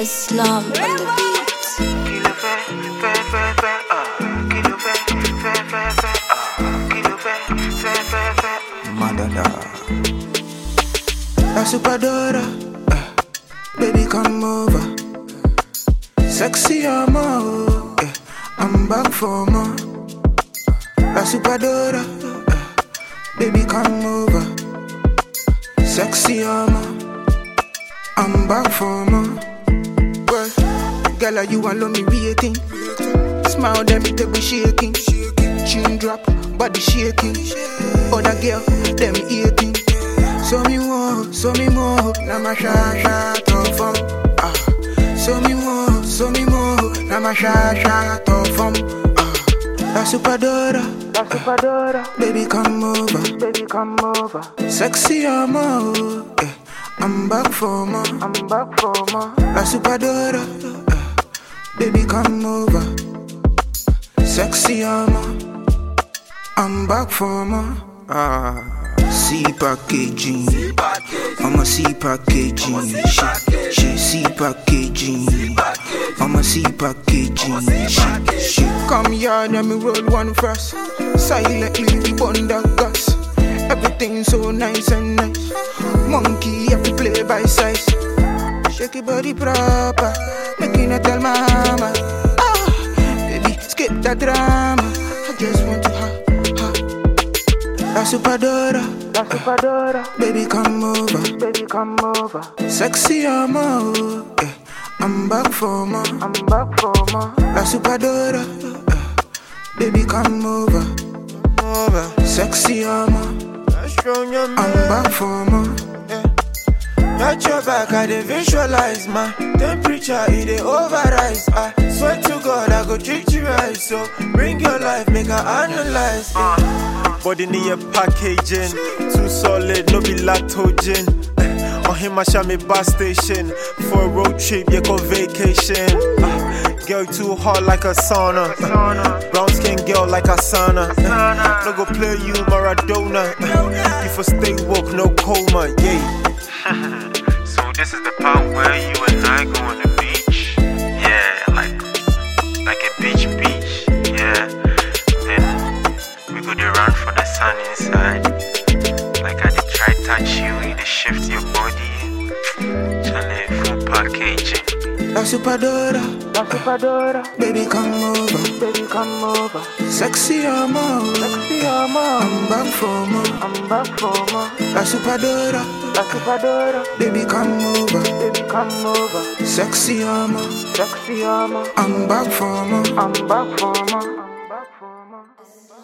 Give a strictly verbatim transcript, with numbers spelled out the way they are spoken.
Islam on the beat. Kilo fe, fe, fe, fe, ah. Kilo fe, fe, fe, fe, ah. Kilo fe, fe, fe, fe. Madada. La Superdora, uh, baby come over. Sexy amor, uh, I'm back for more. La Superdora, uh, baby come over. Sexy amor, I'm back for more. Well, girl, you alone me waiting. Smile, them it be shaking. Chin drop, body shaking. Other girl, them eating. So me more, so me more. Now my shot shot off from. Ah. So me more, so me more. Now my shot shot off from. Ah. La Superdora, La Superdora. Baby come over, baby come over. Sexy amor, eh. I'm back for more, I'm back for more. La Superdora, uh, baby come over. Sexy amor, I'm back for more. Ah, C packaging, I'm a C packaging. She, she C packaging, I'm a C packaging. She, she come here, let me roll one first. Silently we burn the gas. Everything so nice and nice. Monkey have to play by size. Shake your body proper, making her tell mama. Ah, baby, skip that drama. I just want to ha, ha. La Superdora, La Superdora. Baby come over, baby come over. Sexy amor, eh. I'm back for more, I'm back for more. La Superdora, uh, baby come over, over. Sexy amor, I'm back for more. Got your back, I dey visualize my temperature, it dey overrise. I swear to God, I go treat you right. So bring your life, make her analyze. Uh, body need a packaging, too solid, no be lactogen. Uh, on him, I shall me bus station for a road trip, yeah, go vacation. Uh, girl, too hot like a sauna. Uh, brown skin girl like a sauna. Uh, no go play you, Maradona. Uh, you for stay woke, no coma, yeah. So this is the part where you and I go on the beach. Yeah, like like a beach beach. Yeah. Then we go to run for the sun inside. Like I did try touch you, you dey shift your body. Chale, full packaging. La Superdora, La Superdora. Baby come over, baby come over. Sexy amor, sexy amor. I'm back for more, I'm back for more. La Superdora, La Superdora. Baby come over, baby come over. Sexy amor, sexy amor. I'm back for more, I'm back for more. I'm back for more.